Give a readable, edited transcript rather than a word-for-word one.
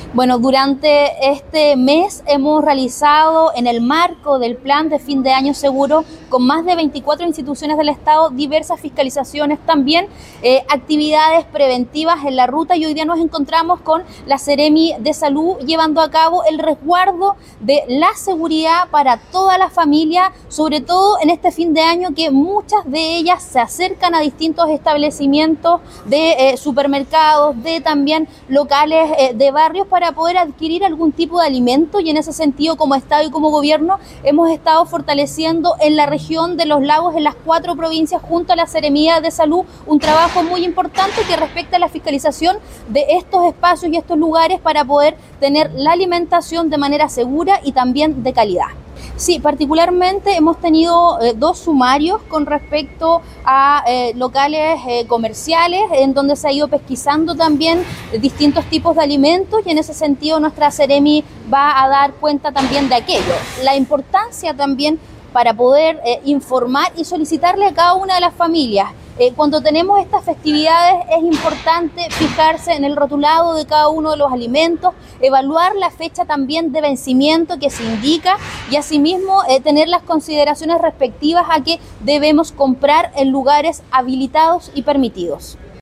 Bueno, durante este mes hemos realizado en el marco del plan de fin de año seguro con más de 24 instituciones del Estado diversas fiscalizaciones, también actividades preventivas en la ruta, y hoy día nos encontramos con la Seremi de Salud llevando a cabo el resguardo de la seguridad para toda la familia, sobre todo en este fin de año que muchas de ellas se acercan a distintos establecimientos de supermercados, de también locales de barrios para poder adquirir algún tipo de alimento, y en ese sentido, como Estado y como Gobierno, hemos estado fortaleciendo en la región de los lagos, en las 4 provincias, junto a la Seremía de Salud, un trabajo muy importante que respecta a la fiscalización de estos espacios y estos lugares para poder tener la alimentación de manera segura y también de calidad. Sí, particularmente hemos tenido 2 sumarios con respecto a locales comerciales en donde se ha ido pesquisando también distintos tipos de alimentos, y en ese sentido nuestra Seremi va a dar cuenta también de aquello. La importancia también para poder informar y solicitarle a cada una de las familias. Cuando tenemos estas festividades es importante fijarse en el rotulado de cada uno de los alimentos, evaluar la fecha también de vencimiento que se indica, y asimismo tener las consideraciones respectivas a que debemos comprar en lugares habilitados y permitidos.